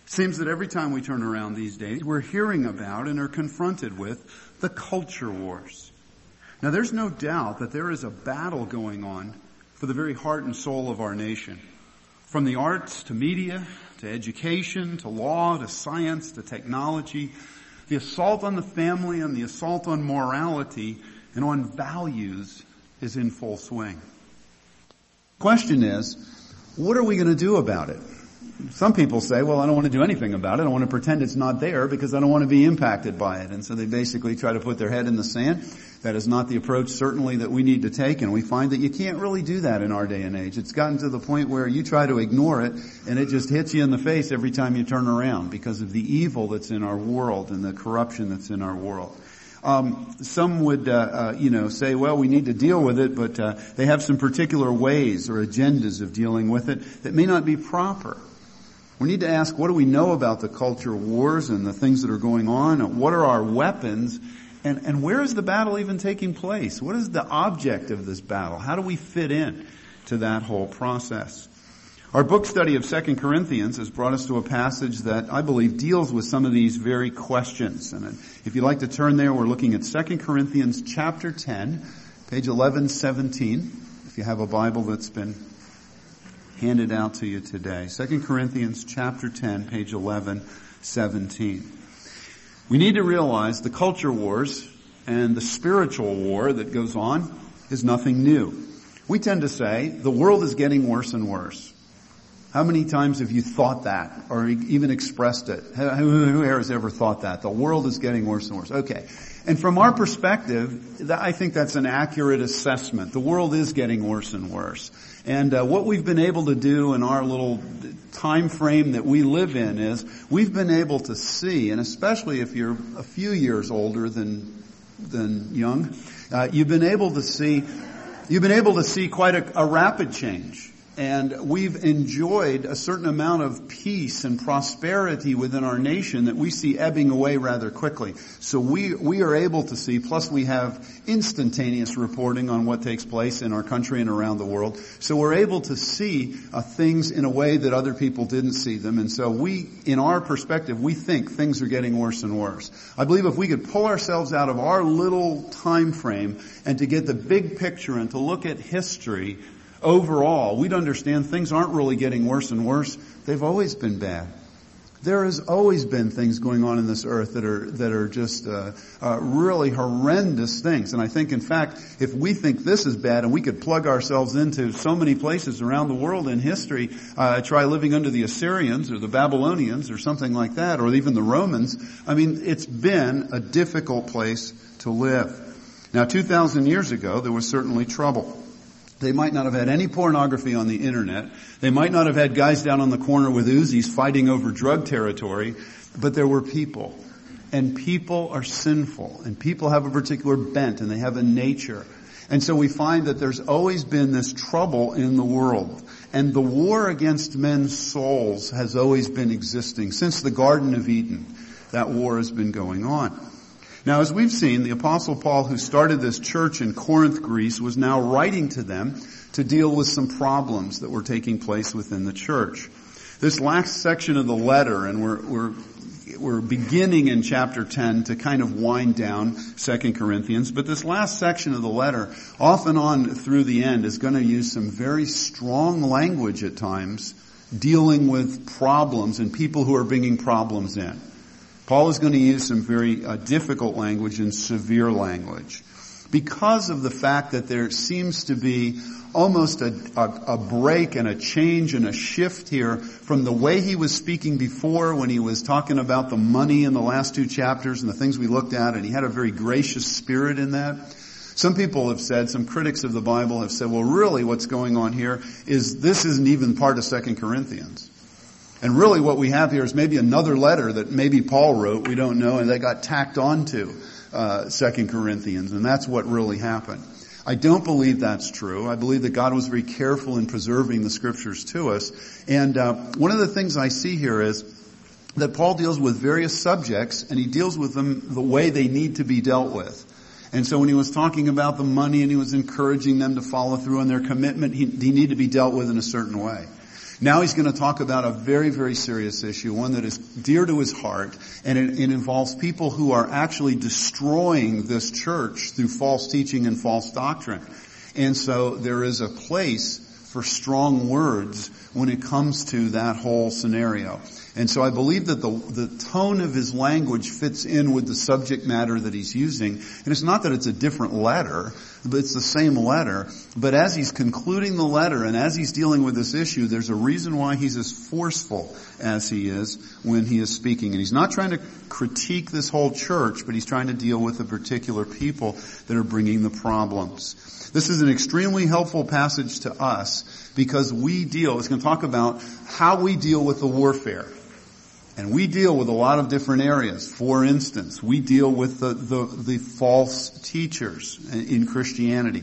Seems that every time we turn around these days, we're hearing about and are confronted with the culture wars. Now, there's no doubt that there is a battle going on for the very heart and soul of our nation. From the arts to media, to education, to law, to science, to technology, the assault on the family and the assault on morality and on values is in full swing. The question is, what are we going to do about it? Some people say, well, I don't want to do anything about it. I want to pretend it's not there because I don't want to be impacted by it. And so they basically try to put their head in the sand. That is not the approach certainly that we need to take, and we find that you can't really do that in our day and age. It's gotten to the point where you try to ignore it and it just hits you in the face every time you turn around because of the evil that's in our world and the corruption that's in our world. Some would, say, well, we need to deal with it, but they have some particular ways or agendas of dealing with it that may not be proper. We need to ask, what do we know about the culture wars and the things that are going on? What are our weapons? And where is the battle even taking place? What is the object of this battle? How do we fit in to that whole process? Our book study of 2 Corinthians has brought us to a passage that I believe deals with some of these very questions. And if you'd like to turn there, we're looking at 2 Corinthians chapter 10, page 1117, if you have a Bible that's been handed out to you today. 2 Corinthians chapter 10, page 1117. We need to realize the culture wars and the spiritual war that goes on is nothing new. We tend to say the world is getting worse and worse. How many times have you thought that or even expressed it? Who here has ever thought that? The world is getting worse and worse. Okay. And from our perspective, I think that's an accurate assessment. The world is getting worse and worse. And what we've been able to do in our little time frame that we live in is we've been able to see, and especially if you're a few years older than young, you've been able to see quite a rapid change. And we've enjoyed a certain amount of peace and prosperity within our nation that we see ebbing away rather quickly. So we are able to see, plus we have instantaneous reporting on what takes place in our country and around the world. So we're able to see things in a way that other people didn't see them. And so in our perspective, we think things are getting worse and worse. I believe if we could pull ourselves out of our little time frame and to get the big picture and to look at history overall, we'd understand things aren't really getting worse and worse. They've always been bad. There has always been things going on in this earth that are just really horrendous things. And I think, in fact, if we think this is bad and we could plug ourselves into so many places around the world in history, try living under the Assyrians or the Babylonians or something like that, or even the Romans, I mean, it's been a difficult place to live. Now, 2,000 years ago, there was certainly trouble. They might not have had any pornography on the internet. They might not have had guys down on the corner with Uzis fighting over drug territory, but there were people. And people are sinful. And people have a particular bent and they have a nature. And so we find that there's always been this trouble in the world. And the war against men's souls has always been existing. Since the Garden of Eden, that war has been going on. Now, as we've seen, the Apostle Paul, who started this church in Corinth, Greece, was now writing to them to deal with some problems that were taking place within the church. This last section of the letter, and we're beginning in chapter 10 to kind of wind down 2 Corinthians, but this last section of the letter, off and on through the end, is going to use some very strong language at times, dealing with problems and people who are bringing problems in. Paul is going to use some very difficult language and severe language because of the fact that there seems to be almost a break and a change and a shift here from the way he was speaking before when he was talking about the money in the last two chapters and the things we looked at, and he had a very gracious spirit in that. Some people have said, some critics of the Bible have said, well, really what's going on here is this isn't even part of 2 Corinthians. And really what we have here is maybe another letter that maybe Paul wrote, we don't know, and they got tacked on to 2 Corinthians, and that's what really happened. I don't believe that's true. I believe that God was very careful in preserving the scriptures to us. And one of the things I see here is that Paul deals with various subjects, and he deals with them the way they need to be dealt with. And so when he was talking about the money and he was encouraging them to follow through on their commitment, he needed to be dealt with in a certain way. Now he's going to talk about a very, very serious issue, one that is dear to his heart, and it involves people who are actually destroying this church through false teaching and false doctrine. And so there is a place for strong words when it comes to that whole scenario. And so I believe that the tone of his language fits in with the subject matter that he's using. And it's not that it's a different letter, but it's the same letter. But as he's concluding the letter and as he's dealing with this issue, there's a reason why he's as forceful as he is when he is speaking. And he's not trying to critique this whole church, but he's trying to deal with the particular people that are bringing the problems. This is an extremely helpful passage to us because it's going to talk about how we deal with the warfare. And we deal with a lot of different areas. For instance, we deal with the false teachers in Christianity.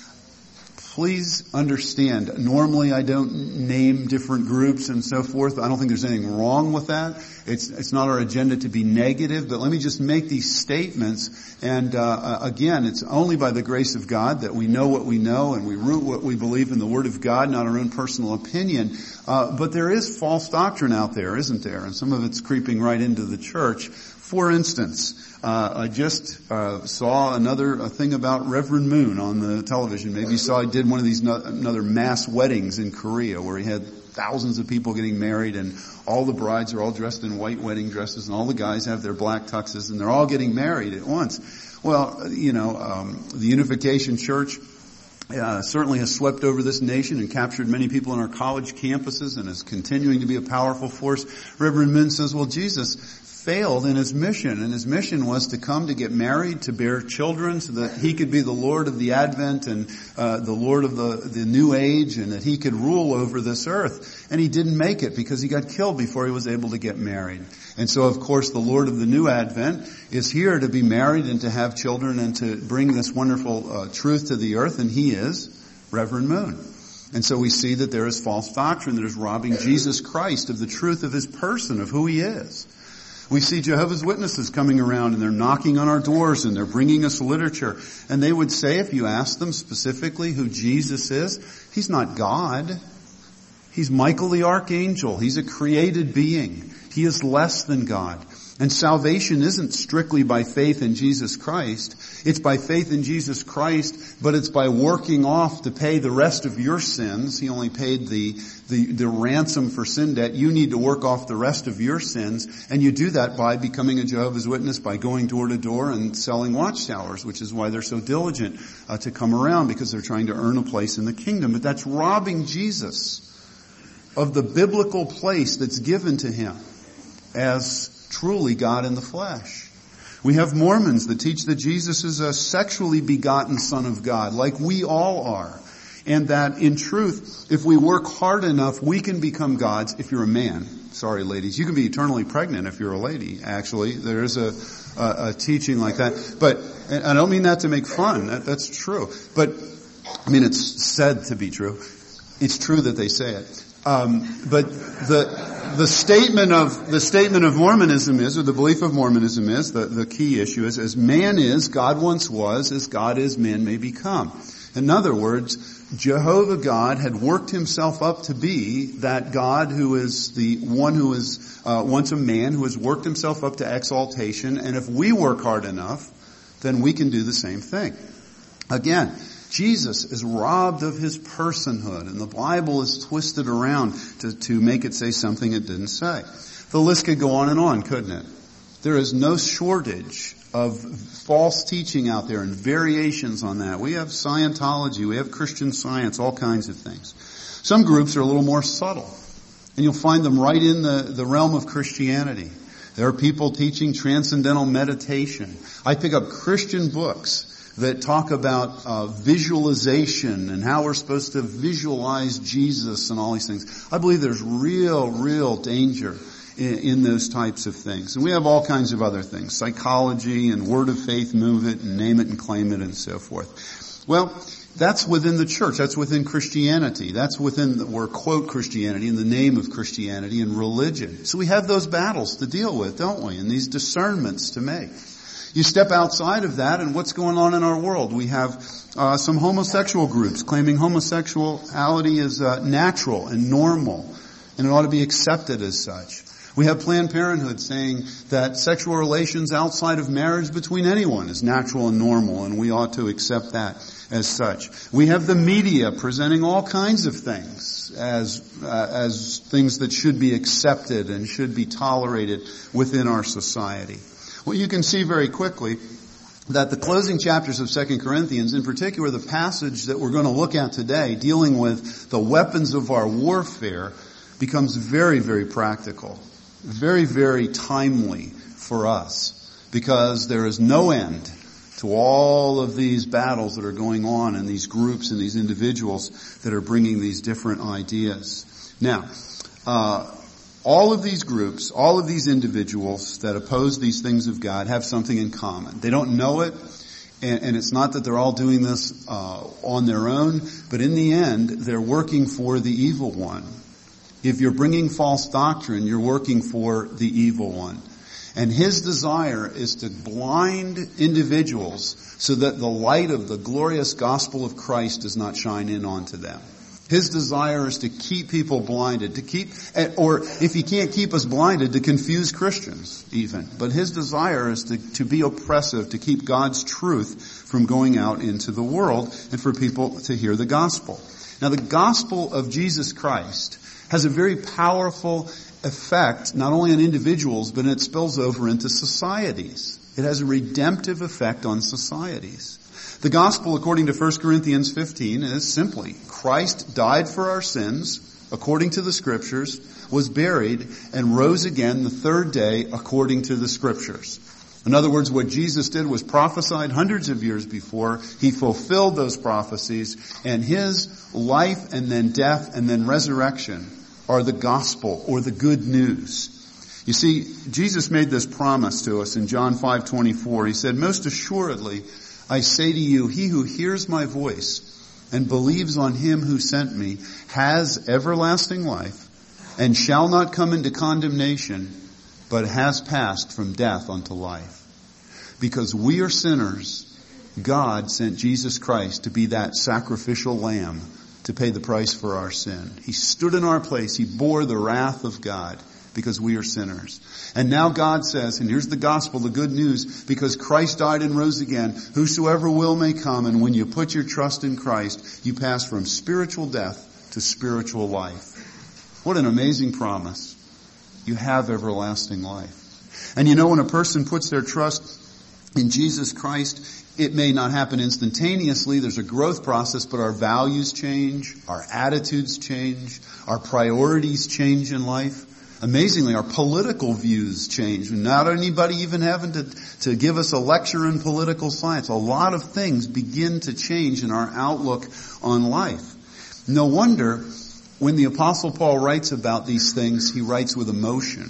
Please understand, normally I don't name different groups and so forth. I don't think there's anything wrong with that. It's not our agenda to be negative, but let me just make these statements. And again, it's only by the grace of God that we know what we know and we root what we believe in the Word of God, not our own personal opinion. But there is false doctrine out there, isn't there? And some of it's creeping right into the church. For instance, I just saw a thing about Reverend Moon on the television. Maybe you saw he did one of these another mass weddings in Korea where he had thousands of people getting married and all the brides are all dressed in white wedding dresses and all the guys have their black tuxes and they're all getting married at once. Well, the Unification Church certainly has swept over this nation and captured many people in our college campuses and is continuing to be a powerful force. Reverend Moon says, well, Jesus failed in his mission, and his mission was to come to get married, to bear children, so that he could be the Lord of the Advent and the Lord of the New Age, and that he could rule over this earth. And he didn't make it because he got killed before he was able to get married. And so, of course, the Lord of the New Advent is here to be married and to have children and to bring this wonderful truth to the earth, and he is Reverend Moon. And so we see that there is false doctrine that is robbing Jesus Christ of the truth of his person, of who he is. We see Jehovah's Witnesses coming around and they're knocking on our doors and they're bringing us literature. And they would say, if you ask them specifically who Jesus is, he's not God. He's Michael the Archangel. He's a created being. He is less than God. And salvation isn't strictly by faith in Jesus Christ. It's by faith in Jesus Christ, but it's by working off to pay the rest of your sins. He only paid the ransom for sin debt. You need to work off the rest of your sins. And you do that by becoming a Jehovah's Witness, by going door to door and selling watchtowers, which is why they're so diligent to come around, because they're trying to earn a place in the kingdom. But that's robbing Jesus of the biblical place that's given to him as truly God in the flesh. We have Mormons that teach that Jesus is a sexually begotten Son of God, like we all are. And that in truth, if we work hard enough, we can become gods if you're a man. Sorry, ladies. You can be eternally pregnant if you're a lady, actually. There is a teaching like that. But, and I don't mean that to make fun. That's true. But, I mean, it's said to be true. It's true that they say it. But the statement of Mormonism is, or the belief of Mormonism is, the key issue is, as man is, God once was, as God is, man may become. In other words, Jehovah God had worked himself up to be that God who is the one who is once a man, who has worked himself up to exaltation, and if we work hard enough, then we can do the same thing. Again, Jesus is robbed of his personhood, and the Bible is twisted around to make it say something it didn't say. The list could go on, couldn't it? There is no shortage of false teaching out there and variations on that. We have Scientology, we have Christian Science, all kinds of things. Some groups are a little more subtle, and you'll find them right in the realm of Christianity. There are people teaching transcendental meditation. I pick up Christian books that talk about visualization and how we're supposed to visualize Jesus and all these things. I believe there's real danger in those types of things. And we have all kinds of other things, psychology and word of faith, move it and name it and claim it and so forth. Well, that's within the church. That's within Christianity. That's within, we're quote Christianity in the name of Christianity and religion. So we have those battles to deal with, don't we? And these discernments to make. You step outside of that, and what's going on in our world? We have some homosexual groups claiming homosexuality is natural and normal. and it ought to be accepted as such. We have Planned Parenthood saying that sexual relations outside of marriage between anyone is natural and normal, and we ought to accept that as such. We have the media presenting all kinds of things as things that should be accepted and should be tolerated within our society. Well, you can see very quickly that the closing chapters of 2 Corinthians, in particular the passage that we're going to look at today, dealing with the weapons of our warfare, becomes very, very practical, very, very timely for us, because there is no end to all of these battles that are going on and these groups and these individuals that are bringing these different ideas. Now, all of these groups, all of these individuals that oppose these things of God have something in common. They don't know it, and it's not that they're all doing this on their own, but in the end, they're working for the evil one. If you're bringing false doctrine, you're working for the evil one. And his desire is to blind individuals so that the light of the glorious gospel of Christ does not shine in onto them. His desire is to keep people blinded, or if he can't keep us blinded, to confuse Christians even. But his desire is to be oppressive, to keep God's truth from going out into the world and for people to hear the gospel. Now, the gospel of Jesus Christ has a very powerful effect, not only on individuals, but it spills over into societies. It has a redemptive effect on societies. The gospel, according to 1 Corinthians 15, is simply, Christ died for our sins, according to the scriptures, was buried, and rose again the third day, according to the scriptures. In other words, what Jesus did was prophesied hundreds of years before. He fulfilled those prophecies, and his life and then death and then resurrection are the gospel, or the good news. You see, Jesus made this promise to us in John 5:24. He said, "Most assuredly, I say to you, he who hears my voice and believes on him who sent me has everlasting life and shall not come into condemnation, but has passed from death unto life." Because we are sinners, God sent Jesus Christ to be that sacrificial lamb to pay the price for our sin. He stood in our place. He bore the wrath of God because we are sinners. And now God says, and here's the gospel, the good news, because Christ died and rose again, whosoever will may come, and when you put your trust in Christ, you pass from spiritual death to spiritual life. What an amazing promise. You have everlasting life. And you know, when a person puts their trust in Jesus Christ, it may not happen instantaneously. There's a growth process, but our values change, our attitudes change, our priorities change in life. Amazingly, our political views change. Not anybody even having to give us a lecture in political science. A lot of things begin to change in our outlook on life. No wonder when the Apostle Paul writes about these things, he writes with emotion.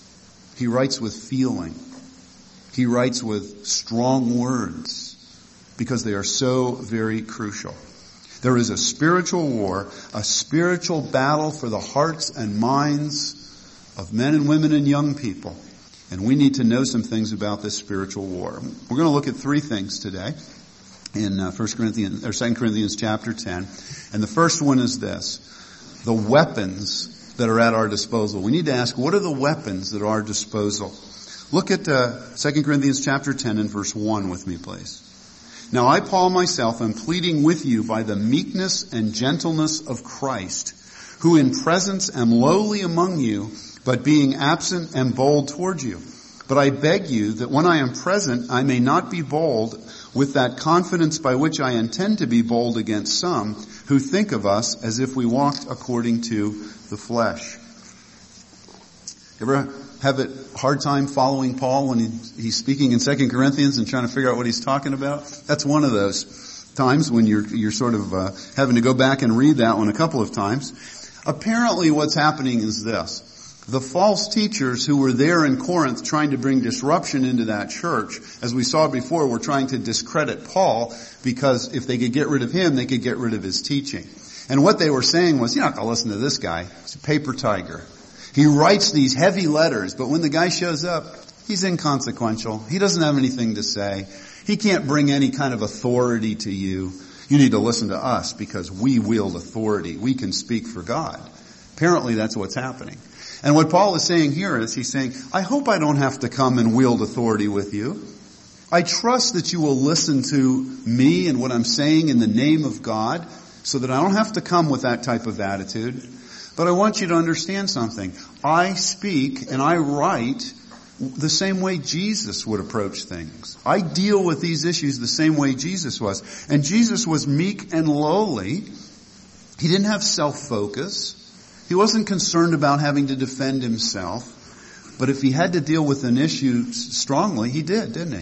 He writes with feeling. He writes with strong words, because they are so very crucial. There is a spiritual war, a spiritual battle for the hearts and minds of men and women and young people. And we need to know some things about this spiritual war. We're going to look at three things today in 2 Corinthians chapter 10. And the first one is this: the weapons that are at our disposal. We need to ask, what are the weapons at our disposal? Look at 2 Corinthians chapter 10 and verse 1 with me, please. "Now I, Paul, myself, am pleading with you by the meekness and gentleness of Christ, who in presence am lowly among you, but being absent am bold toward you. But I beg you that when I am present, I may not be bold with that confidence by which I intend to be bold against some who think of us as if we walked according to the flesh." Ever have a hard time following Paul when he's speaking in 2 Corinthians and trying to figure out what he's talking about? That's one of those times when you're sort of having to go back and read that one a couple of times. Apparently what's happening is this: the false teachers who were there in Corinth trying to bring disruption into that church, as we saw before, were trying to discredit Paul, because if they could get rid of him, they could get rid of his teaching. And what they were saying was, you're not going to listen to this guy. He's a paper tiger. He writes these heavy letters, but when the guy shows up, he's inconsequential. He doesn't have anything to say. He can't bring any kind of authority to you. You need to listen to us because we wield authority. We can speak for God. Apparently that's what's happening. And what Paul is saying here is he's saying, I hope I don't have to come and wield authority with you. I trust that you will listen to me and what I'm saying in the name of God so that I don't have to come with that type of attitude. But I want you to understand something. I speak and I write the same way Jesus would approach things. I deal with these issues the same way Jesus was. And Jesus was meek and lowly. He didn't have self-focus. He wasn't concerned about having to defend himself. But if he had to deal with an issue strongly, he did, didn't he?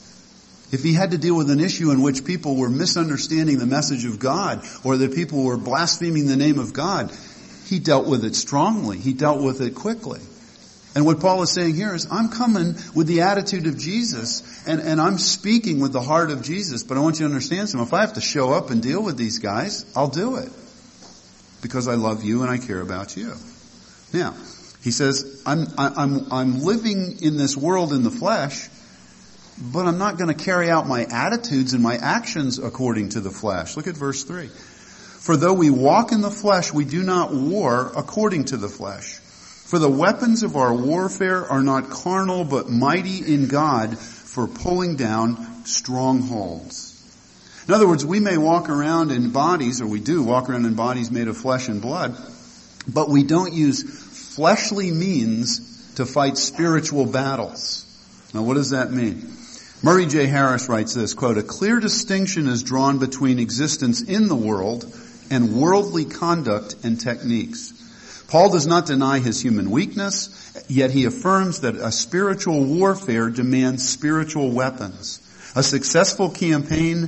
If he had to deal with an issue in which people were misunderstanding the message of God, or that people were blaspheming the name of God, he dealt with it strongly. He dealt with it quickly. And what Paul is saying here is, I'm coming with the attitude of Jesus, and I'm speaking with the heart of Jesus, but I want you to understand something. If I have to show up and deal with these guys, I'll do it. Because I love you and I care about you. Now, he says, I'm living in this world in the flesh, but I'm not going to carry out my attitudes and my actions according to the flesh. Look at verse 3. For though we walk in the flesh, we do not war according to the flesh. For the weapons of our warfare are not carnal, but mighty in God for pulling down strongholds. In other words, we may walk around in bodies, or we do walk around in bodies made of flesh and blood, but we don't use fleshly means to fight spiritual battles. Now, what does that mean? Murray J. Harris writes this, quote, a clear distinction is drawn between existence in the world and worldly conduct and techniques. Paul does not deny his human weakness, yet he affirms that a spiritual warfare demands spiritual weapons. A successful campaign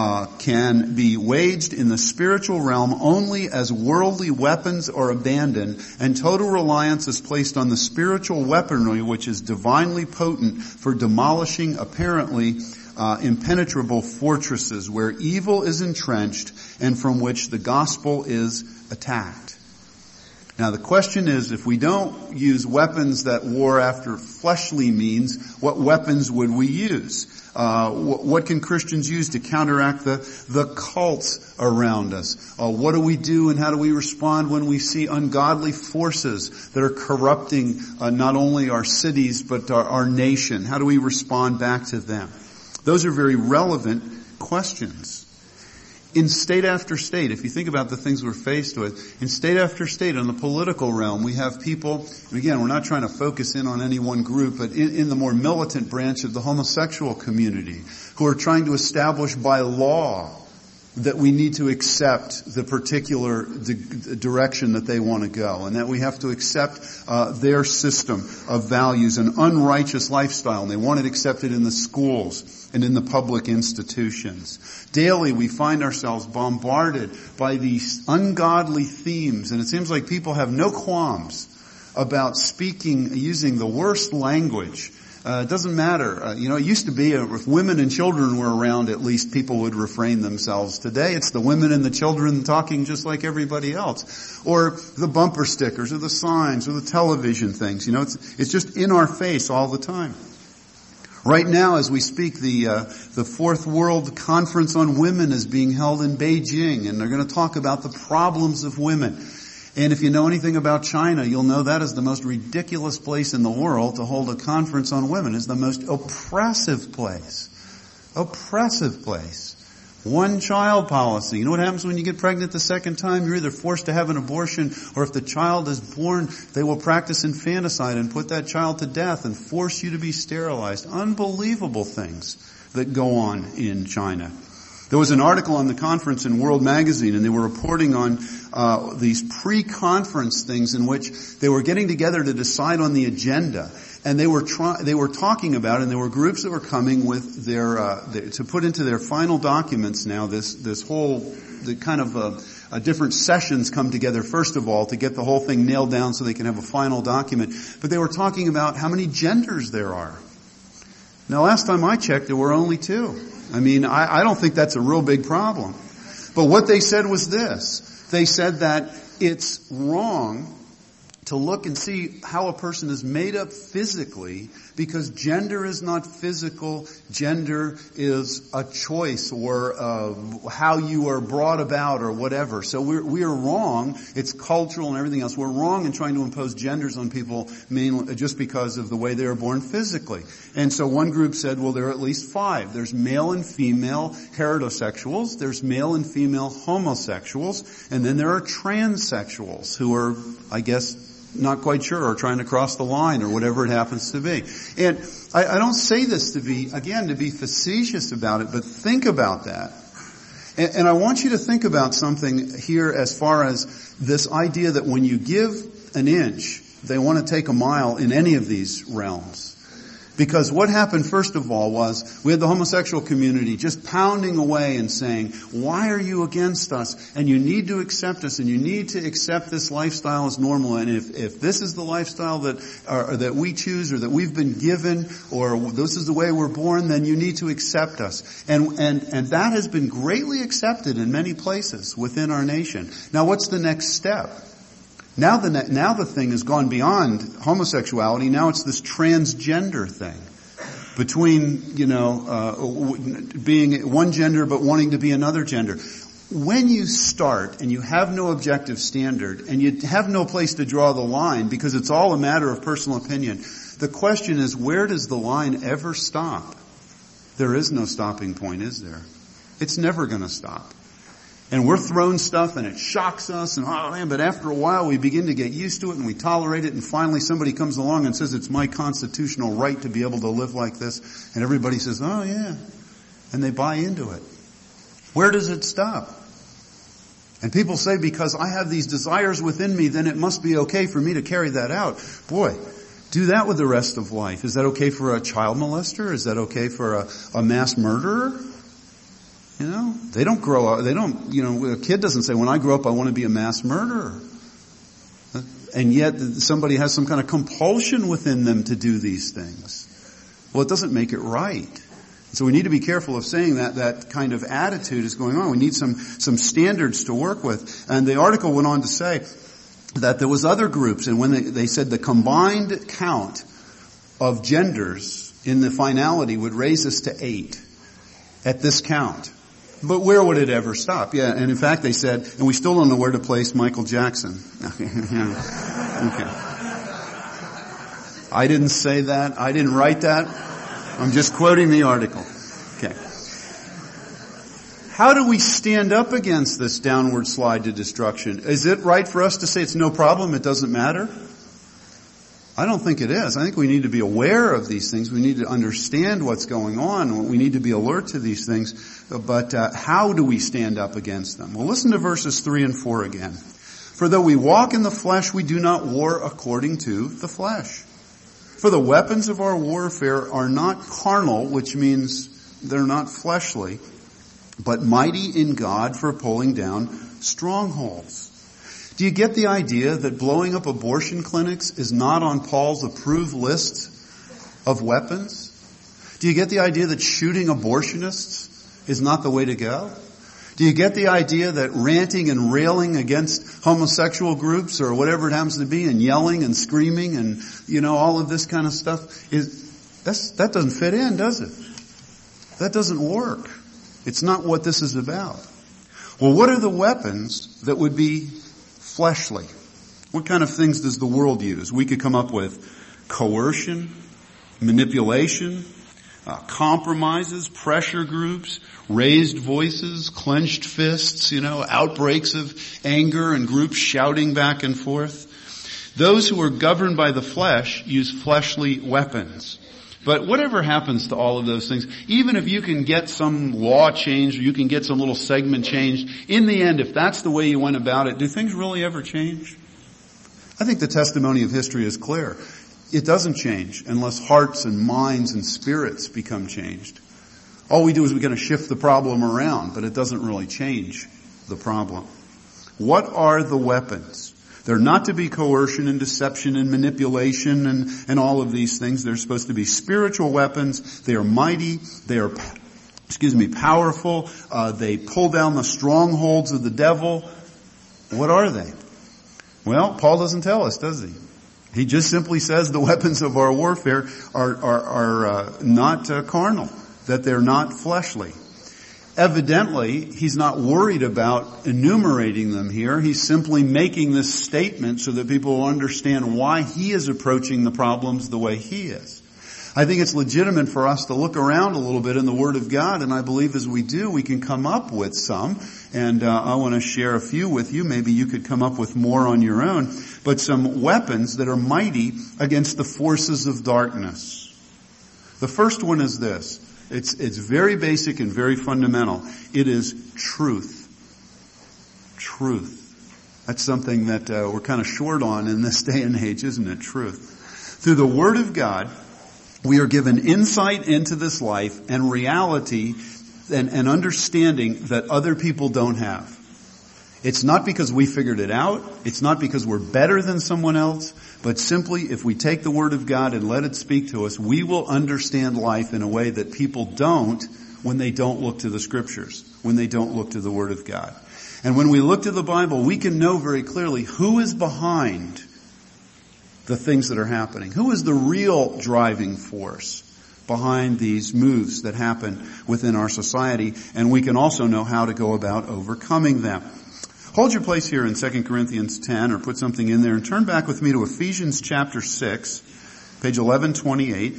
can be waged in the spiritual realm only as worldly weapons are abandoned and total reliance is placed on the spiritual weaponry which is divinely potent for demolishing apparently impenetrable fortresses where evil is entrenched and from which the gospel is attacked. Now the question is, if we don't use weapons that war after fleshly means, what weapons would we use? What can Christians use to counteract the cults around us? What do we do and how do we respond when we see ungodly forces that are corrupting not only our cities but our nation? How do we respond back to them? Those are very relevant questions. In state after state, if you think about the things we're faced with, in state after state, in the political realm, we have people, and again, we're not trying to focus in on any one group, but in the more militant branch of the homosexual community, who are trying to establish by law that we need to accept the particular direction that they want to go, and that we have to accept their system of values, an unrighteous lifestyle, and they want it accepted in the schools and in the public institutions. Daily we find ourselves bombarded by these ungodly themes, and it seems like people have no qualms about using the worst language. It doesn't matter. It used to be if women and children were around, at least people would refrain themselves. Today it's the women and the children talking just like everybody else. Or the bumper stickers or the signs or the television things. It's just in our face all the time. Right now, as we speak, the Fourth World Conference on Women is being held in Beijing, and they're going to talk about the problems of women. And if you know anything about China, you'll know that is the most ridiculous place in the world to hold a conference on women. It's the most oppressive place. Oppressive place. One-child policy. You know what happens when you get pregnant the second time? You're either forced to have an abortion, or if the child is born, they will practice infanticide and put that child to death and force you to be sterilized. Unbelievable things that go on in China. There was an article on the conference in World Magazine, and they were reporting on these pre-conference things in which they were getting together to decide on the agenda. And they were talking about, and there were groups that were coming with to put into their final documents now this whole, the kind of different sessions come together first of all to get the whole thing nailed down so they can have a final document. But they were talking about how many genders there are. Now last time I checked, there were only 2. I don't think that's a real big problem. But what they said was this. They said that it's wrong to look and see how a person is made up physically, because gender is not physical. Gender is a choice or how you are brought about or whatever. So we are wrong. It's cultural and everything else. We're wrong in trying to impose genders on people mainly just because of the way they are born physically. And so one group said, well, there are at least 5. There's male and female heterosexuals. There's male and female homosexuals. And then there are transsexuals who are, I guess, not quite sure, or trying to cross the line, or whatever it happens to be. And I don't say this to be facetious about it, but think about that. And I want you to think about something here as far as this idea that when you give an inch, they want to take a mile in any of these realms. Because what happened, first of all, was we had the homosexual community just pounding away and saying, why are you against us? And you need to accept us, and you need to accept this lifestyle as normal. And if this is the lifestyle that we choose, or that we've been given, or this is the way we're born, then you need to accept us. And that has been greatly accepted in many places within our nation. Now what's the next step? Now the thing has gone beyond homosexuality. Now it's this transgender thing. Between, being one gender but wanting to be another gender. When you start and you have no objective standard and you have no place to draw the line because it's all a matter of personal opinion, the question is, where does the line ever stop? There is no stopping point, is there? It's never going to stop. And we're thrown stuff and it shocks us, and but after a while we begin to get used to it and we tolerate it, and finally somebody comes along and says it's my constitutional right to be able to live like this, and everybody says, oh yeah, and they buy into it. Where does it stop? And people say, because I have these desires within me, then it must be okay for me to carry that out. Boy, do that with the rest of life. Is that okay for a child molester? Is that okay for a mass murderer? They don't grow up, a kid doesn't say, when I grow up I want to be a mass murderer. And yet somebody has some kind of compulsion within them to do these things. Well, it doesn't make it right. So we need to be careful of saying that kind of attitude is going on. We need some standards to work with. And the article went on to say that there was other groups, and when they said the combined count of genders in the finality would raise us to 8 at this count. But where would it ever stop? Yeah, and in fact they said, and we still don't know where to place Michael Jackson. Okay. I didn't say that. I didn't write that. I'm just quoting the article. Okay. How do we stand up against this downward slide to destruction? Is it right for us to say it's no problem, it doesn't matter? I don't think it is. I think we need to be aware of these things. We need to understand what's going on. We need to be alert to these things. But how do we stand up against them? Well, listen to verses 3 and 4 again. For though we walk in the flesh, we do not war according to the flesh. For the weapons of our warfare are not carnal, which means they're not fleshly, but mighty in God for pulling down strongholds. Do you get the idea that blowing up abortion clinics is not on Paul's approved list of weapons? Do you get the idea that shooting abortionists is not the way to go? Do you get the idea that ranting and railing against homosexual groups or whatever it happens to be, and yelling and screaming and, all of this kind of stuff that doesn't fit in, does it? That doesn't work. It's not what this is about. Well, what are the weapons that would be fleshly? What kind of things does the world use? We could come up with coercion, manipulation, compromises, pressure groups, raised voices, clenched fists, outbreaks of anger and groups shouting back and forth. Those who are governed by the flesh use fleshly weapons. But whatever happens to all of those things, even if you can get some law changed or you can get some little segment changed, in the end, if that's the way you went about it, do things really ever change? I think the testimony of history is clear. It doesn't change unless hearts and minds and spirits become changed. All we do is we're going to shift the problem around, but it doesn't really change the problem. What are the weapons? They're not to be coercion and deception and manipulation and all of these things. They're supposed to be spiritual weapons. They are mighty. They are, powerful. They pull down the strongholds of the devil. What are they? Well, Paul doesn't tell us, does he? He just simply says the weapons of our warfare are not carnal, that they're not fleshly. Evidently, he's not worried about enumerating them here. He's simply making this statement so that people will understand why he is approaching the problems the way he is. I think it's legitimate for us to look around a little bit in the Word of God, and I believe as we do, we can come up with some. And I want to share a few with you. Maybe you could come up with more on your own. But some weapons that are mighty against the forces of darkness. The first one is this. It's very basic and very fundamental. It is truth. Truth. That's something that we're kind of short on in this day and age, isn't it? Truth. Through the Word of God, we are given insight into this life and reality and understanding that other people don't have. It's not because we figured it out. It's not because we're better than someone else. But simply, if we take the Word of God and let it speak to us, we will understand life in a way that people don't when they don't look to the Scriptures, when they don't look to the Word of God. And when we look to the Bible, we can know very clearly who is behind the things that are happening. Who is the real driving force behind these moves that happen within our society? And we can also know how to go about overcoming them. Hold your place here in 2 Corinthians 10, or put something in there, and turn back with me to Ephesians chapter 6, page 1128.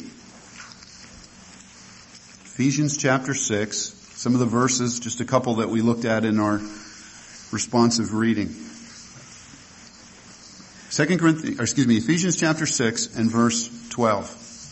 Ephesians chapter 6, some of the verses, just a couple that we looked at in our responsive reading. Ephesians chapter 6 and verse 12.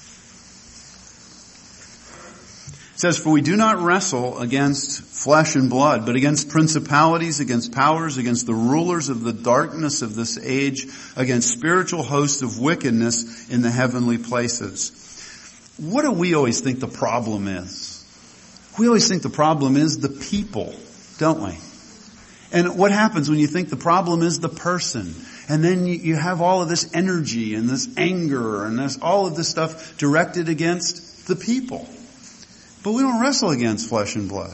It says, "For we do not wrestle against flesh and blood, but against principalities, against powers, against the rulers of the darkness of this age, against spiritual hosts of wickedness in the heavenly places." What do we always think the problem is? We always think the problem is the people, don't we? And what happens when you think the problem is the person? And then you have all of this energy and this anger and all of this stuff directed against the people. But we don't wrestle against flesh and blood.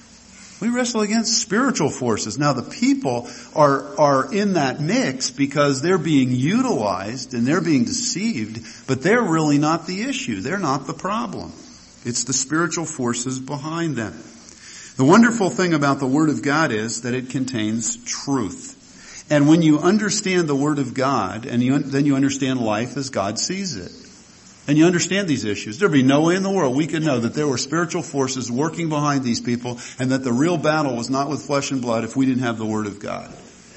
We wrestle against spiritual forces. Now the people are in that mix because they're being utilized and they're being deceived, but they're really not the issue. They're not the problem. It's the spiritual forces behind them. The wonderful thing about the Word of God is that it contains truth. And when you understand the Word of God, and then you understand life as God sees it, and you understand these issues, there'd be no way in the world we could know that there were spiritual forces working behind these people and that the real battle was not with flesh and blood if we didn't have the Word of God.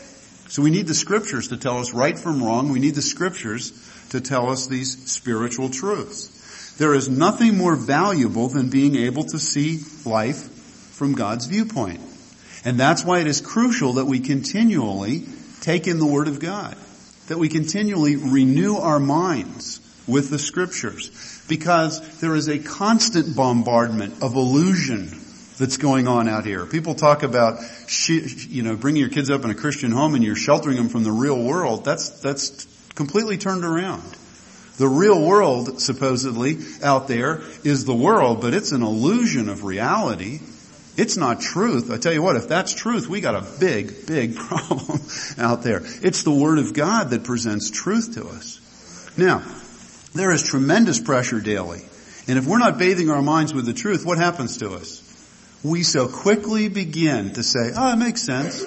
So we need the Scriptures to tell us right from wrong. We need the Scriptures to tell us these spiritual truths. There is nothing more valuable than being able to see life from God's viewpoint. And that's why it is crucial that we continually take in the Word of God, that we continually renew our minds with the Scriptures, because there is a constant bombardment of illusion that's going on out here. People talk about, bringing your kids up in a Christian home and you're sheltering them from the real world. That's completely turned around. The real world, supposedly, out there is the world, but it's an illusion of reality. It's not truth. I tell you what, if that's truth, we got a big, big problem out there. It's the Word of God that presents truth to us. Now, there is tremendous pressure daily. And if we're not bathing our minds with the truth, what happens to us? We so quickly begin to say, oh, it makes sense.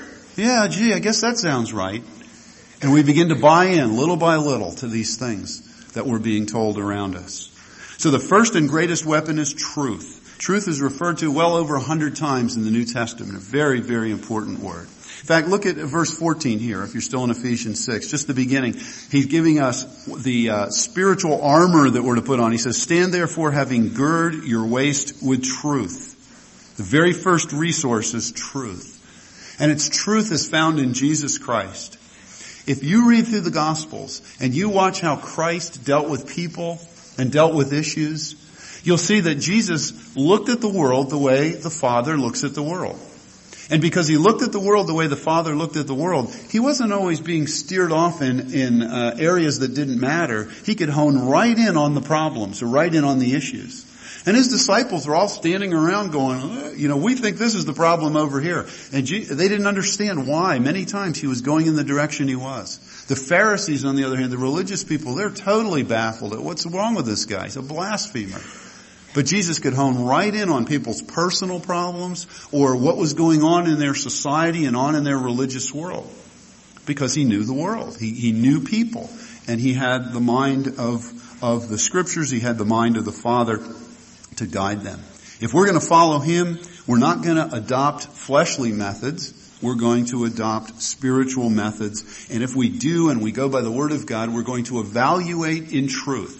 Yeah, gee, I guess that sounds right. And we begin to buy in little by little to these things that we're being told around us. So the first and greatest weapon is truth. Truth is referred to well over 100 times in the New Testament. A very, very important word. In fact, look at verse 14 here, if you're still in Ephesians 6, just the beginning. He's giving us the spiritual armor that we're to put on. He says, "Stand therefore having gird your waist with truth." The very first resource is truth. And its truth is found in Jesus Christ. If you read through the Gospels and you watch how Christ dealt with people and dealt with issues, you'll see that Jesus looked at the world the way the Father looks at the world. And because he looked at the world the way the Father looked at the world, he wasn't always being steered off in areas that didn't matter. He could hone right in on the problems or right in on the issues. And his disciples are all standing around going, we think this is the problem over here. And they didn't understand why. Many times he was going in the direction he was. The Pharisees, on the other hand, the religious people, they're totally baffled at what's wrong with this guy. He's a blasphemer. But Jesus could hone right in on people's personal problems or what was going on in their society and on in their religious world. Because he knew the world. He knew people. And he had the mind of the Scriptures. He had the mind of the Father to guide them. If we're going to follow him, we're not going to adopt fleshly methods. We're going to adopt spiritual methods. And if we do and we go by the Word of God, we're going to evaluate in truth.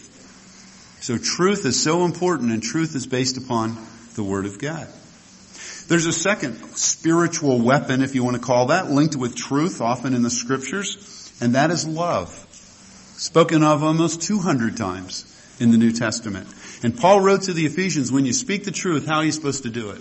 So truth is so important, and truth is based upon the Word of God. There's a second spiritual weapon, if you want to call that, linked with truth, often in the Scriptures, and that is love. Spoken of almost 200 times in the New Testament. And Paul wrote to the Ephesians, when you speak the truth, how are you supposed to do it?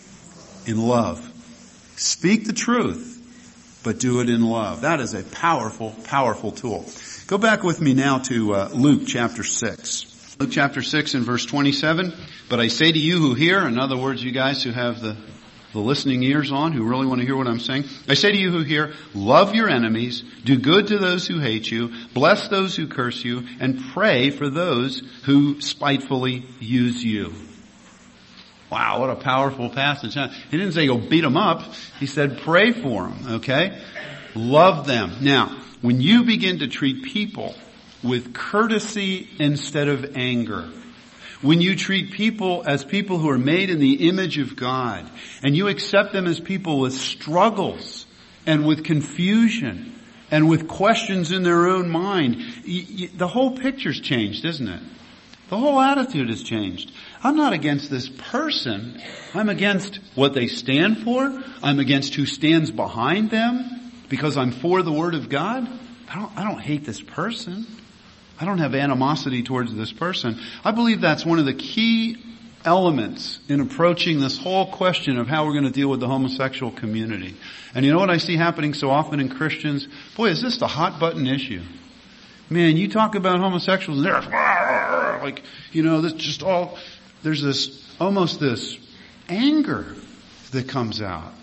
In love. Speak the truth, but do it in love. That is a powerful, powerful tool. Go back with me now to Luke chapter 6. Luke chapter 6 and verse 27. But I say to you who hear, in other words, you guys who have the listening ears on, who really want to hear what I'm saying. I say to you who hear, love your enemies, do good to those who hate you, bless those who curse you, and pray for those who spitefully use you. Wow, what a powerful passage. He didn't say go beat them up. He said pray for them, okay? Love them. Now, when you begin to treat people with courtesy instead of anger, when you treat people as people who are made in the image of God, and you accept them as people with struggles and with confusion and with questions in their own mind, the whole picture's changed, isn't it? The whole attitude has changed. I'm not against this person. I'm against what they stand for. I'm against who stands behind them because I'm for the Word of God. I don't hate this person. I don't have animosity towards this person. I believe that's one of the key elements in approaching this whole question of how we're going to deal with the homosexual community. And you know what I see happening so often in Christians? Boy, is this the hot button issue. Man, you talk about homosexuals and they're like, this just all, there's almost this anger that comes out.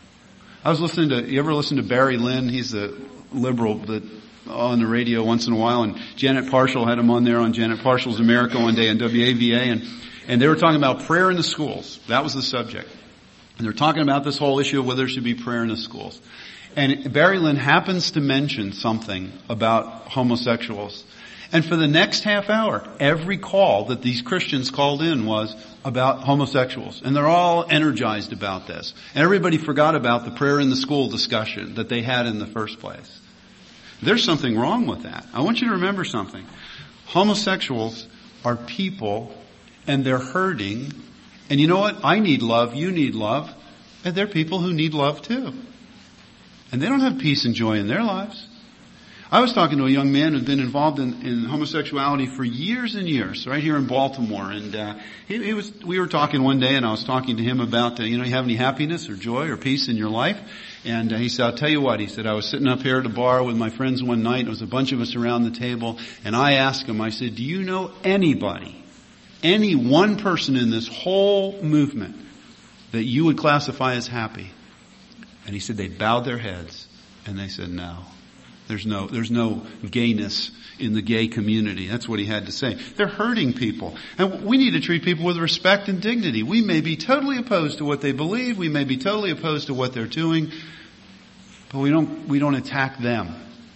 I was you ever listen to Barry Lynn? He's a liberal that on the radio once in a while, and Janet Parshall had him on there on Janet Parshall's America one day on WAVA, and they were talking about prayer in the schools. That was the subject. And they're talking about this whole issue of whether there should be prayer in the schools. And Barry Lynn happens to mention something about homosexuals. And for the next half hour, every call that these Christians called in was about homosexuals. And they're all energized about this. And everybody forgot about the prayer in the school discussion that they had in the first place. There's something wrong with that. I want you to remember something. Homosexuals are people, and they're hurting. And you know what? I need love. You need love. And they're people who need love too. And they don't have peace and joy in their lives. I was talking to a young man who'd been involved in homosexuality for years and years, right here in Baltimore. And we were talking one day, and I was talking to him about, you have any happiness or joy or peace in your life? And he said, I'll tell you what, he said, I was sitting up here at a bar with my friends one night, and there was a bunch of us around the table, and I asked him, I said, do you know anybody, any one person in this whole movement that you would classify as happy? And he said they bowed their heads, and they said, no. There's no gayness in the gay community. That's what he had to say. They're hurting people. And we need to treat people with respect and dignity. We may be totally opposed to what they believe. We may be totally opposed to what they're doing. But we don't attack them.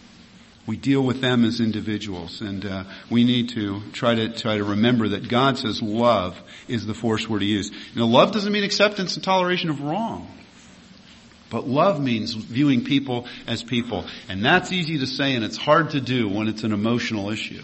We deal with them as individuals. And we need to try to remember that God says love is the force we're to use. Love doesn't mean acceptance and toleration of wrong. But love means viewing people as people. And that's easy to say, and it's hard to do when it's an emotional issue.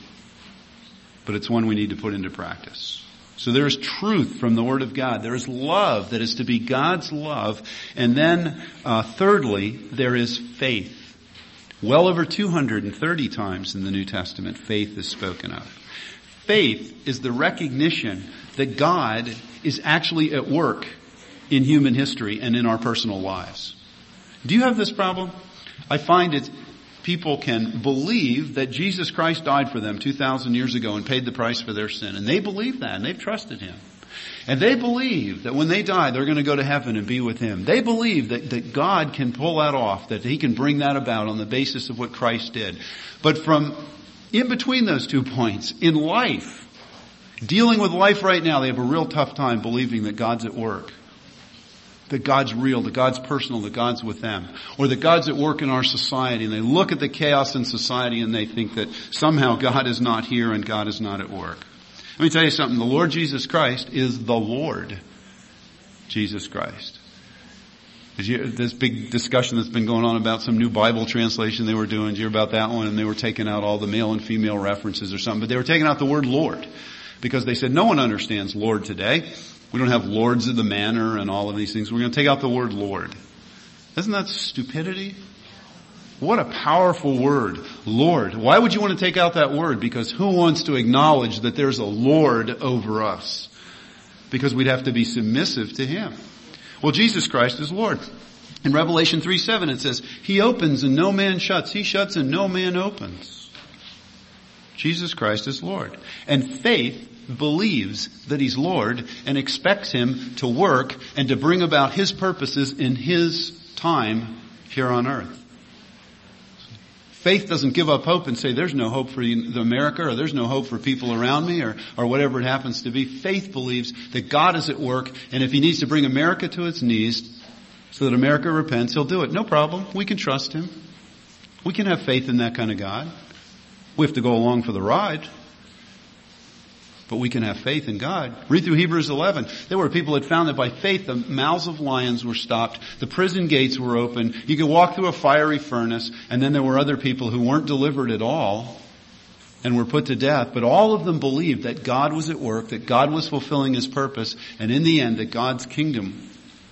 But it's one we need to put into practice. So there is truth from the Word of God. There is love that is to be God's love. And then, thirdly, there is faith. Well over 230 times in the New Testament, faith is spoken of. Faith is the recognition that God is actually at work in human history and in our personal lives. Do you have this problem? I find people can believe that Jesus Christ died for them 2,000 years ago and paid the price for their sin. And they believe that and they've trusted Him. And they believe that when they die, they're going to go to heaven and be with Him. They believe that God can pull that off, that He can bring that about on the basis of what Christ did. But from in between those 2 points, in life, dealing with life right now, they have a real tough time believing that God's at work. That God's real, that God's personal, that God's with them. Or that God's at work in our society, and they look at the chaos in society and they think that somehow God is not here and God is not at work. Let me tell you something. The Lord Jesus Christ is the Lord Jesus Christ. This big discussion that's been going on about some new Bible translation they were doing. Did you hear about that one? And they were taking out all the male and female references or something. But they were taking out the word Lord. Because they said no one understands Lord today. We don't have lords of the manor and all of these things. We're going to take out the word Lord. Isn't that stupidity? What a powerful word, Lord. Why would you want to take out that word? Because who wants to acknowledge that there's a Lord over us? Because we'd have to be submissive to Him. Well, Jesus Christ is Lord. In Revelation 3:7 it says, He opens and no man shuts. He shuts and no man opens. Jesus Christ is Lord. And faith believes that He's Lord and expects Him to work and to bring about His purposes in His time here on earth. Faith doesn't give up hope and say there's no hope for America or there's no hope for people around me or whatever it happens to be. Faith believes that God is at work, and if He needs to bring America to its knees so that America repents, He'll do it. No problem. We can trust Him. We can have faith in that kind of God. We have to go along for the ride. But we can have faith in God. Read through Hebrews 11. There were people that found that by faith the mouths of lions were stopped. The prison gates were open. You could walk through a fiery furnace. And then there were other people who weren't delivered at all and were put to death. But all of them believed that God was at work, that God was fulfilling His purpose. And in the end, that God's kingdom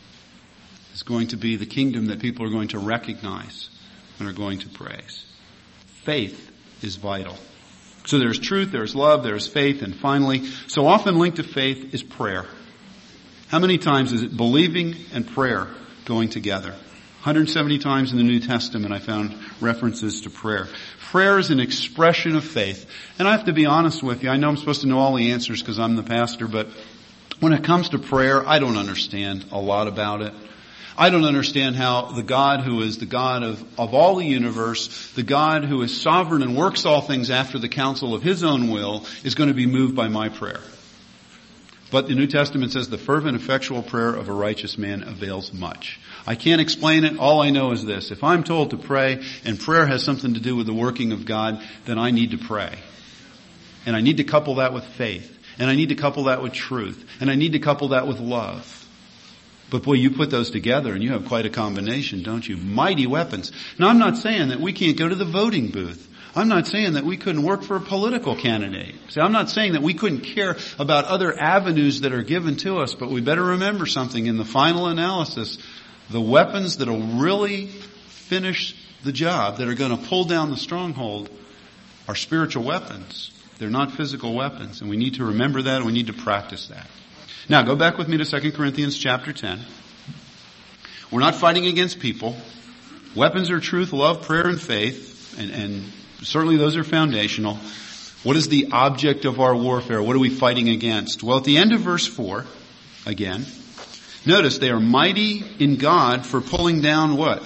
is going to be the kingdom that people are going to recognize and are going to praise. Faith is vital. So there's truth, there's love, there's faith, and finally, so often linked to faith is prayer. How many times is it believing and prayer going together? 170 times in the New Testament I found references to prayer. Prayer is an expression of faith. And I have to be honest with you, I know I'm supposed to know all the answers because I'm the pastor, but when it comes to prayer, I don't understand a lot about it. I don't understand how the God who is the God of all the universe, the God who is sovereign and works all things after the counsel of His own will, is going to be moved by my prayer. But the New Testament says the fervent, effectual prayer of a righteous man avails much. I can't explain it. All I know is this. If I'm told to pray, and prayer has something to do with the working of God, then I need to pray. And I need to couple that with faith. And I need to couple that with truth. And I need to couple that with love. But boy, you put those together and you have quite a combination, don't you? Mighty weapons. Now, I'm not saying that we can't go to the voting booth. I'm not saying that we couldn't work for a political candidate. See, I'm not saying that we couldn't care about other avenues that are given to us, but we better remember something. In the final analysis, the weapons that will really finish the job, that are going to pull down the stronghold, are spiritual weapons. They're not physical weapons. And we need to remember that and we need to practice that. Now, go back with me to 2 Corinthians chapter 10. We're not fighting against people. Weapons are truth, love, prayer, and faith. And certainly those are foundational. What is the object of our warfare? What are we fighting against? Well, at the end of verse 4, again, notice they are mighty in God for pulling down what?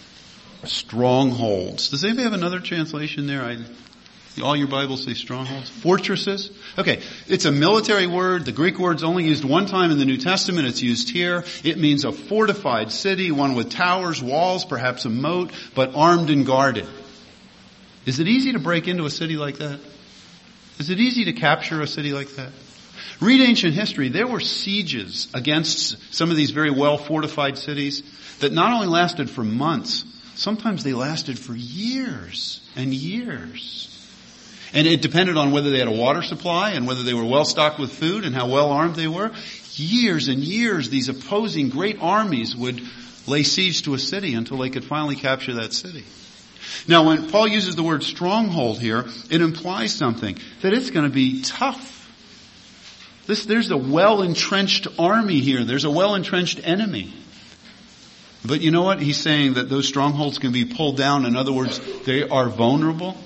Strongholds. Does anybody have another translation there? All your Bibles say strongholds? Fortresses? Okay, it's a military word. The Greek word's only used one time in the New Testament. It's used here. It means a fortified city, one with towers, walls, perhaps a moat, but armed and guarded. Is it easy to break into a city like that? Is it easy to capture a city like that? Read ancient history. There were sieges against some of these very well fortified cities that not only lasted for months, sometimes they lasted for years and years. And it depended on whether they had a water supply and whether they were well stocked with food and how well armed they were. Years and years, these opposing great armies would lay siege to a city until they could finally capture that city. Now, when Paul uses the word stronghold here, it implies something, that it's going to be tough. There's a well-entrenched army here. There's a well-entrenched enemy. But you know what? He's saying that those strongholds can be pulled down. In other words, they are vulnerable.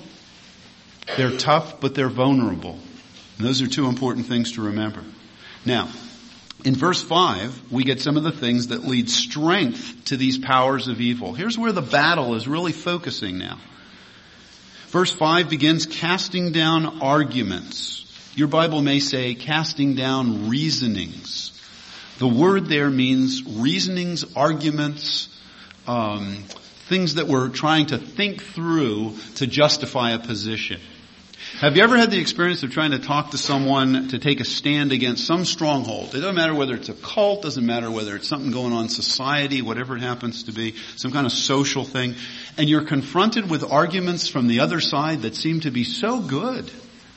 They're tough, but they're vulnerable. And those are two important things to remember. Now, In verse 5, we get some of the things that lead strength to these powers of evil. Here's where the battle is really focusing now. Verse 5 begins casting down arguments. Your Bible may say casting down reasonings. The word there means reasonings, arguments, things that we're trying to think through to justify a position. Have you ever had the experience of trying to talk to someone to take a stand against some stronghold? It doesn't matter whether it's a cult, doesn't matter whether it's something going on in society, whatever it happens to be, some kind of social thing, and you're confronted with arguments from the other side that seem to be so good.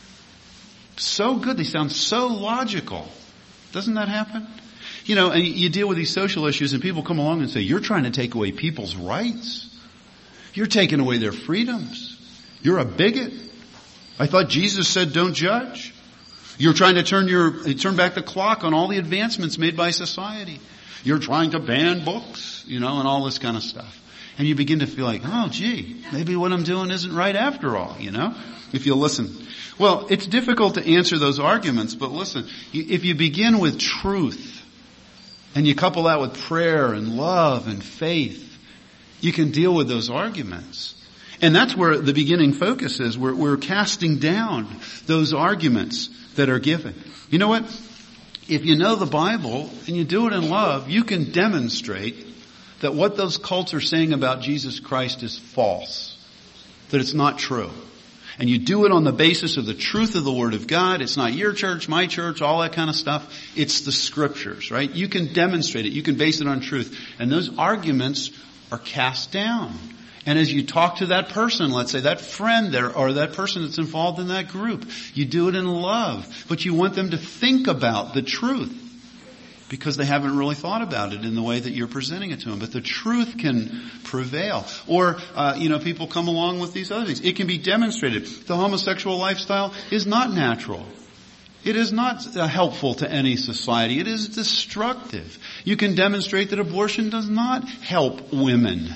So good, they sound so logical. Doesn't that happen? You know, and you deal with these social issues and people come along and say, you're trying to take away people's rights. You're taking away their freedoms. You're a bigot. I thought Jesus said don't judge. You're trying to turn back the clock on all the advancements made by society. You're trying to ban books, and all this kind of stuff. And you begin to feel like, oh gee, maybe what I'm doing isn't right after all, if you listen. Well, it's difficult to answer those arguments, but listen, if you begin with truth and you couple that with prayer and love and faith, you can deal with those arguments. And that's where the beginning focus is. We're casting down those arguments that are given. You know what? If you know the Bible and you do it in love, you can demonstrate that what those cults are saying about Jesus Christ is false. That it's not true. And you do it on the basis of the truth of the Word of God. It's not your church, my church, all that kind of stuff. It's the Scriptures, right? You can demonstrate it. You can base it on truth. And those arguments are cast down. And as you talk to that person, let's say that friend there, or that person that's involved in that group, you do it in love. But you want them to think about the truth. Because they haven't really thought about it in the way that you're presenting it to them. But the truth can prevail. Or, people come along with these other things. It can be demonstrated. The homosexual lifestyle is not natural. It is not helpful to any society. It is destructive. You can demonstrate that abortion does not help women.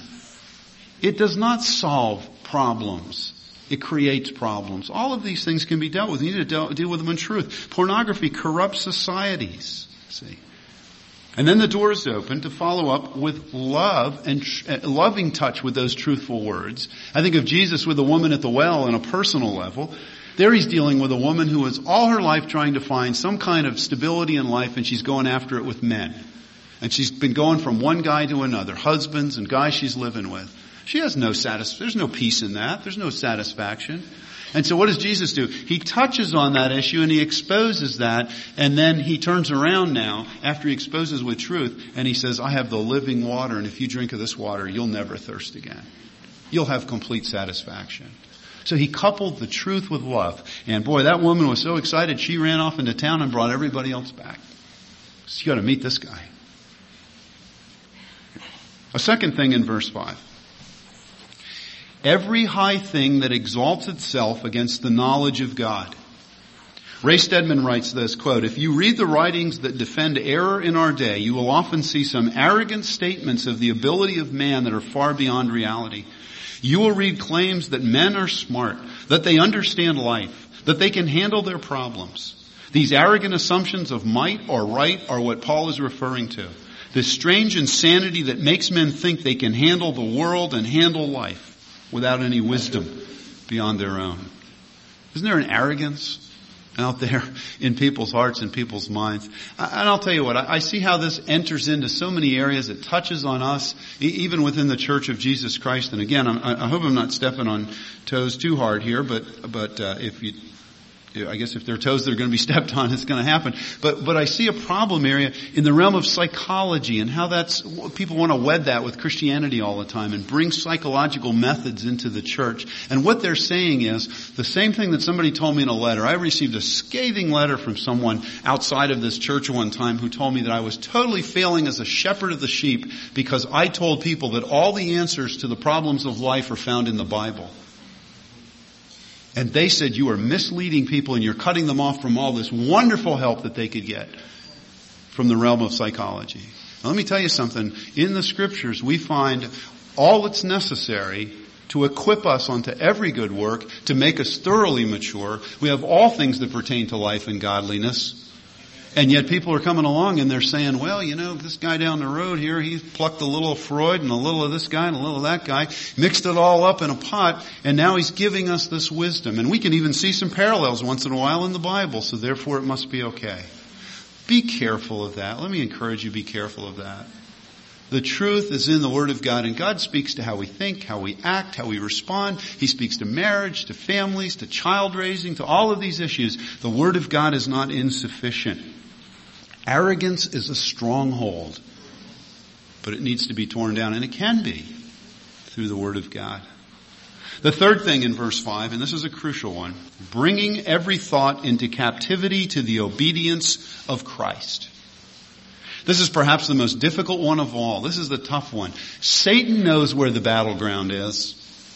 It does not solve problems. It creates problems. All of these things can be dealt with. You need to deal with them in truth. Pornography corrupts societies. See. And then the door is open to follow up with love and loving touch with those truthful words. I think of Jesus with the woman at the well on a personal level. There he's dealing with a woman who is all her life trying to find some kind of stability in life, and she's going after it with men. And she's been going from one guy to another, husbands and guys she's living with. She has there's no peace in that. There's no satisfaction. And so what does Jesus do? He touches on that issue and he exposes that, and then he turns around now after he exposes with truth and he says, I have the living water, and if you drink of this water, you'll never thirst again. You'll have complete satisfaction. So he coupled the truth with love. And boy, that woman was so excited she ran off into town and brought everybody else back. So you got to meet this guy. A second thing in verse 5. Every high thing that exalts itself against the knowledge of God. Ray Stedman writes this, quote, if you read the writings that defend error in our day, you will often see some arrogant statements of the ability of man that are far beyond reality. You will read claims that men are smart, that they understand life, that they can handle their problems. These arrogant assumptions of might or right are what Paul is referring to. This strange insanity that makes men think they can handle the world and handle life without any wisdom beyond their own. Isn't there an arrogance out there in people's hearts and people's minds? And I'll tell you what, I see how this enters into so many areas. It touches on us, even within the Church of Jesus Christ. And again, I hope I'm not stepping on toes too hard here, but I guess if their toes that are going to be stepped on, it's going to happen. But I see a problem area in the realm of psychology and how people want to wed that with Christianity all the time and bring psychological methods into the church. And what they're saying is the same thing that somebody told me in a letter. I received a scathing letter from someone outside of this church one time who told me that I was totally failing as a shepherd of the sheep because I told people that all the answers to the problems of life are found in the Bible. And they said you are misleading people and you're cutting them off from all this wonderful help that they could get from the realm of psychology. Now, let me tell you something. In the Scriptures, we find all that's necessary to equip us unto every good work, to make us thoroughly mature. We have all things that pertain to life and godliness. And yet people are coming along and they're saying, well, this guy down the road here, he plucked a little of Freud and a little of this guy and a little of that guy, mixed it all up in a pot, and now he's giving us this wisdom. And we can even see some parallels once in a while in the Bible, so therefore it must be okay. Be careful of that. Let me encourage you, be careful of that. The truth is in the Word of God, and God speaks to how we think, how we act, how we respond. He speaks to marriage, to families, to child raising, to all of these issues. The Word of God is not insufficient. Arrogance is a stronghold, but it needs to be torn down, and it can be through the Word of God. The third thing in verse 5, and this is a crucial one, bringing every thought into captivity to the obedience of Christ. This is perhaps the most difficult one of all. This is the tough one. Satan knows where the battleground is.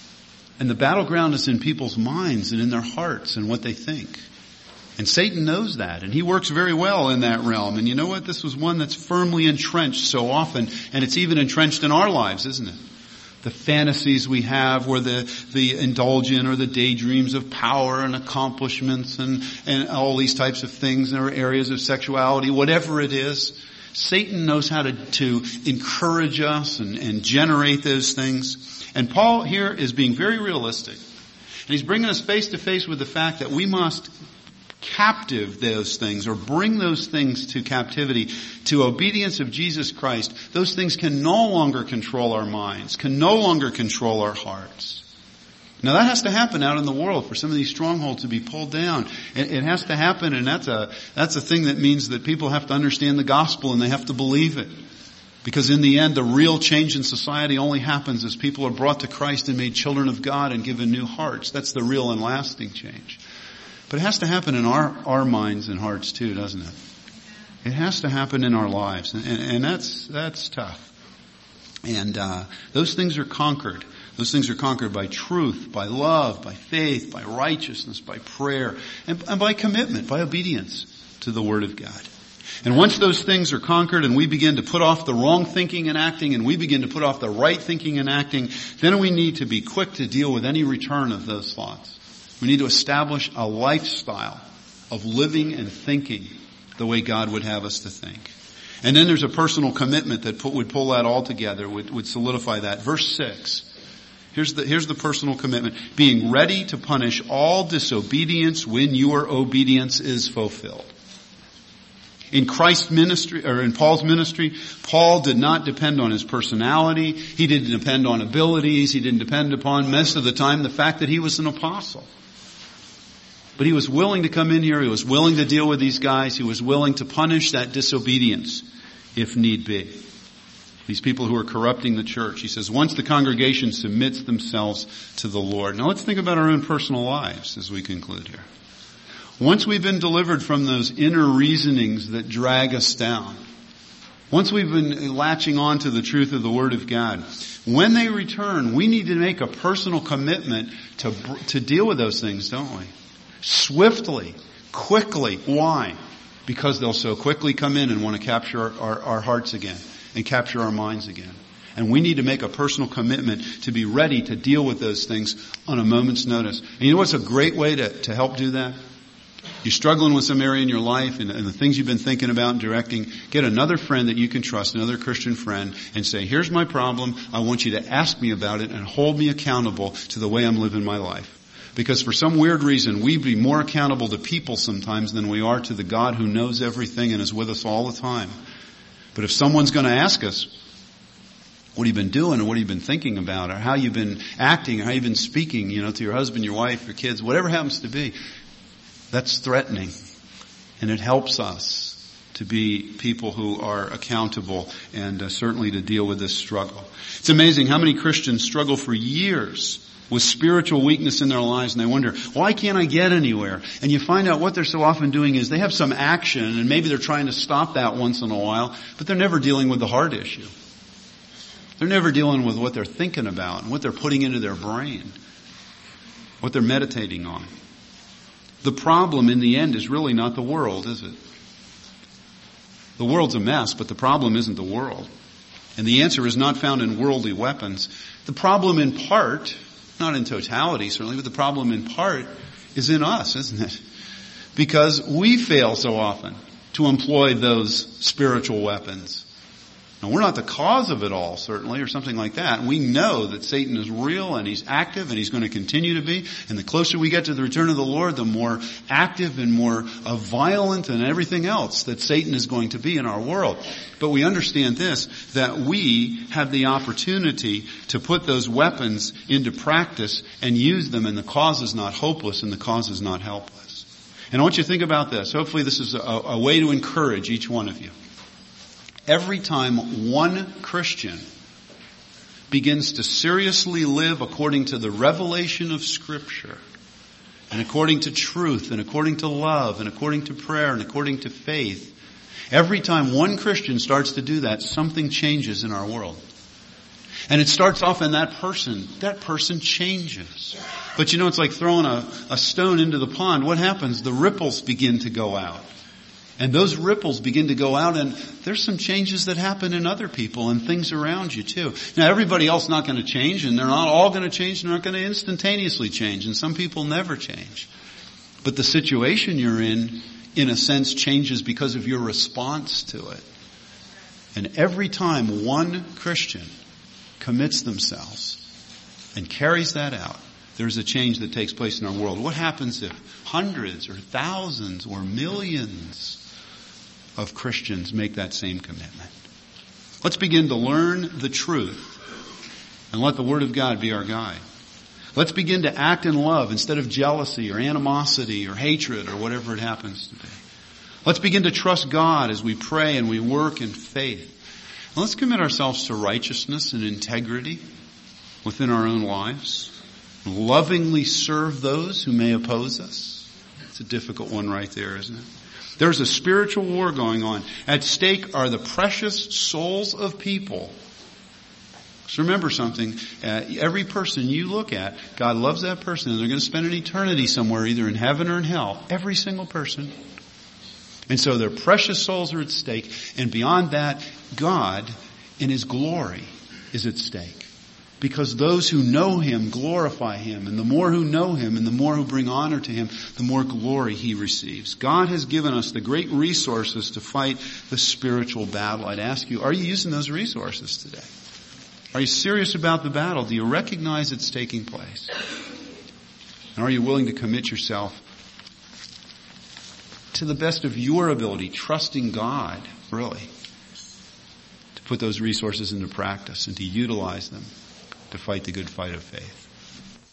And the battleground is in people's minds and in their hearts and what they think. And Satan knows that. And he works very well in that realm. And you know what? This was one that's firmly entrenched so often. And it's even entrenched in our lives, isn't it? The fantasies we have where the indulgent or the daydreams of power and accomplishments and all these types of things in our areas of sexuality, whatever it is. Satan knows how to encourage us and generate those things. And Paul here is being very realistic. And he's bringing us face to face with the fact that we must captive those things or bring those things to captivity to obedience of Jesus Christ. Those things can no longer control our minds, can no longer control our hearts. Now that has to happen out in the world for some of these strongholds to be pulled down. It has to happen, and that's a thing that means that people have to understand the gospel and they have to believe it. Because in the end, the real change in society only happens as people are brought to Christ and made children of God and given new hearts. That's the real and lasting change. But it has to happen in our minds and hearts too, doesn't it? It has to happen in our lives, and that's tough. And those things are conquered. Those things are conquered by truth, by love, by faith, by righteousness, by prayer, and by commitment, by obedience to the Word of God. And once those things are conquered and we begin to put off the wrong thinking and acting and we begin to put off the right thinking and acting, then we need to be quick to deal with any return of those thoughts. We need to establish a lifestyle of living and thinking the way God would have us to think. And then there's a personal commitment that would pull that all together, would solidify that. Verse 6. Here's the personal commitment. Being ready to punish all disobedience when your obedience is fulfilled. In Christ's ministry, or in Paul's ministry, Paul did not depend on his personality. He didn't depend on abilities. He didn't depend upon, most of the time, the fact that he was an apostle. But he was willing to come in here. He was willing to deal with these guys. He was willing to punish that disobedience if need be. These people who are corrupting the church. He says, once the congregation submits themselves to the Lord. Now let's think about our own personal lives as we conclude here. Once we've been delivered from those inner reasonings that drag us down, once we've been latching on to the truth of the Word of God, when they return, we need to make a personal commitment to deal with those things, don't we? Swiftly, quickly. Why? Because they'll so quickly come in and want to capture our hearts again and capture our minds again. And we need to make a personal commitment to be ready to deal with those things on a moment's notice. And you know what's a great way to help do that? You're struggling with some area in your life and the things you've been thinking about and directing, get another friend that you can trust, another Christian friend, and say, here's my problem. I want you to ask me about it and hold me accountable to the way I'm living my life. Because for some weird reason, we'd be more accountable to people sometimes than we are to the God who knows everything and is with us all the time. But if someone's going to ask us, what have you been doing or what have you been thinking about or how you've been acting or how you've been speaking, to your husband, your wife, your kids, whatever it happens to be, that's threatening. And it helps us to be people who are accountable and certainly to deal with this struggle. It's amazing how many Christians struggle for years with spiritual weakness in their lives, and they wonder, why can't I get anywhere? And you find out what they're so often doing is they have some action, and maybe they're trying to stop that once in a while, but they're never dealing with the heart issue. They're never dealing with what they're thinking about and what they're putting into their brain, what they're meditating on. The problem in the end is really not the world, is it? The world's a mess, but the problem isn't the world. And the answer is not found in worldly weapons. The problem in part, not in totality certainly, but the problem in part is in us, isn't it? Because we fail so often. to employ those spiritual weapons. Now, we're not the cause of it all, certainly, or something like that. We know that Satan is real and he's active and he's going to continue to be. And the closer we get to the return of the Lord, the more active and more violent and everything else that Satan is going to be in our world. But we understand this, that we have the opportunity to put those weapons into practice and use them, and the cause is not hopeless and the cause is not helpless. And I want you to think about this. Hopefully this is a way to encourage each one of you. Every time one Christian begins to seriously live according to the revelation of Scripture, and according to truth, and according to love, and according to prayer, and according to faith, every time one Christian starts to do that, something changes in our world. And it starts off in that person changes. But it's like throwing a stone into the pond. What happens? The ripples begin to go out. And those ripples begin to go out, and there's some changes that happen in other people and things around you too. Now, everybody else is not going to change, and they're not all going to change, and they're not going to instantaneously change, and some people never change. But the situation you're in a sense, changes because of your response to it. And every time one Christian commits themselves and carries that out, there's a change that takes place in our world. What happens if hundreds or thousands or millions of Christians make that same commitment? Let's begin to learn the truth and let the Word of God be our guide. Let's begin to act in love instead of jealousy or animosity or hatred or whatever it happens to be. Let's begin to trust God as we pray and we work in faith. And let's commit ourselves to righteousness and integrity within our own lives. Lovingly serve those who may oppose us. It's a difficult one right there, isn't it? There's a spiritual war going on. At stake are the precious souls of people. So remember something, every person you look at, God loves that person, and they're going to spend an eternity somewhere, either in heaven or in hell. Every single person. And so their precious souls are at stake, and beyond that, God in His glory is at stake. Because those who know Him glorify Him, and the more who know Him and the more who bring honor to Him, the more glory He receives. God has given us the great resources to fight the spiritual battle. I'd ask you, are you using those resources today? Are you serious about the battle? Do you recognize it's taking place? And are you willing to commit yourself to the best of your ability, trusting God, really, to put those resources into practice and to utilize them to fight the good fight of faith?